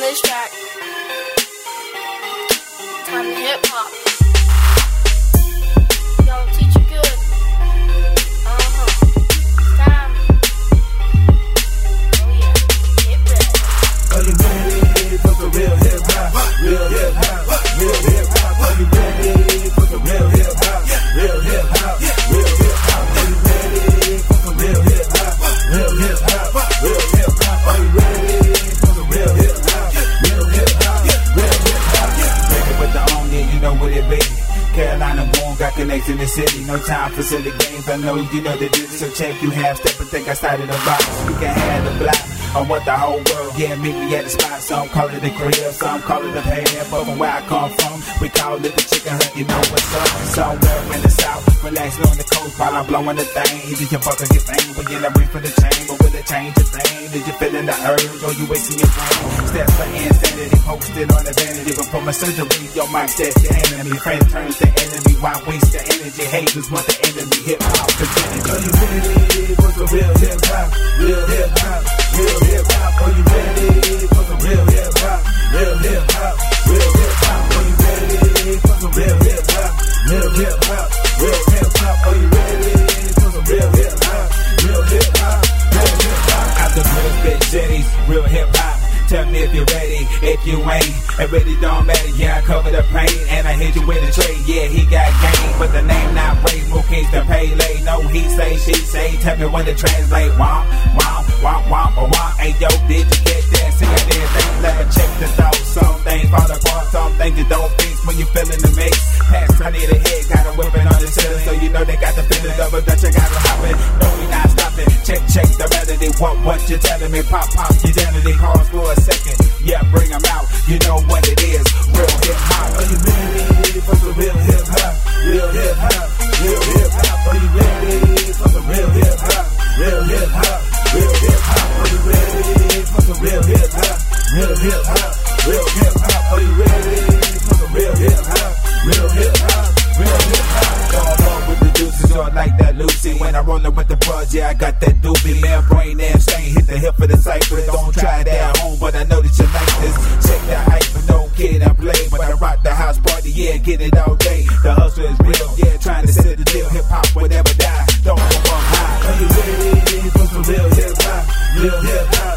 this track. Time to hip hop. Yo, teach you good. Time. Oh yeah, hit back. Are you ready for some real hip hop? Real hip hop, real hip hop. Are you ready for some real hip hop? Real hip hop, real hip hop. Are you ready for some real hip hop? Real hip hop, real hip hop. Are you ready for some real hip hop? Real hip hop, real hip hop. Break it with the own, yeah, you know what it be. Carolina born, got connects in the city. No time for silly games. I know you know the difference. So check you half step and think I started a box. You can have the block. I want the whole world, yeah, meet me at the spot. Some call it the crib, some call it the pad. But from where I come from, we call it the chicken hunt. You know what's up? Somewhere in the south, relaxing on the coast while I'm blowing the thing. Either you fucking get thing, but you're not waiting for the chain. But will it change the thing? Did you feeling the urge or you wasting your brain? Steps for insanity, posted on the vanity. But for my surgery, your mind that's the enemy. Friend turns to enemy, why waste the energy? Haters want the enemy, hip hop continuity. Are you ready for some real hip hop? Real hip hop, real hip hop. Are you ready for some real hip hop? Real hip hop, real hip hop. Are you ready for some real hip hop? Real hip hop, real hip hop. Are you ready for some real hip hop? Real hip hop, real hip hop. Out the real big cities, real hip hop. Tell me if you're ready, if you ain't, it really don't matter. Yeah, I cover the pain, and I hit you with a trade. Yeah, he got game, but the name not Ray. More kings than Pele. No, he say, she say. Tell me when to translate. Womp, womp, womp, womp, womp. Hey, yo, did you get that? See, I did things, let me check the thought. Some things fall apart, some things you don't fix when you feeling the mix. Pass, I need a head, got a whipping on the ceiling, so you know they got the feeling double Dutch. I got to hop it. No, we not stopping. Check the melody. What you telling me? Pop, your identity. Pause for a second. Yeah, bring them out. You know what it is. Real hip hop. Are you ready for some real hip hop? Real hip hop. Real hip hop. Are you ready for some real hip hop? Real hip hop. Real hip hop. Are you ready for some real hip hop? Real hip hop. Real hip hop. Are you ready for some real hip hop? Real hip hop. Real hip hop. Come on with the juices or like that Lucy. When I roll up with the buzz, yeah, I got that doobie. Man, brain and stain. Hit the hip for the cypher. Don't try that at home, but I know that you like this. Check the hype, but don't kid and play. But I rock the house party, yeah, get it all day. The hustle is real, yeah, trying to set the deal. Hip hop will never die. Don't go up high. Are you ready for some real hip hop? Real hip hop.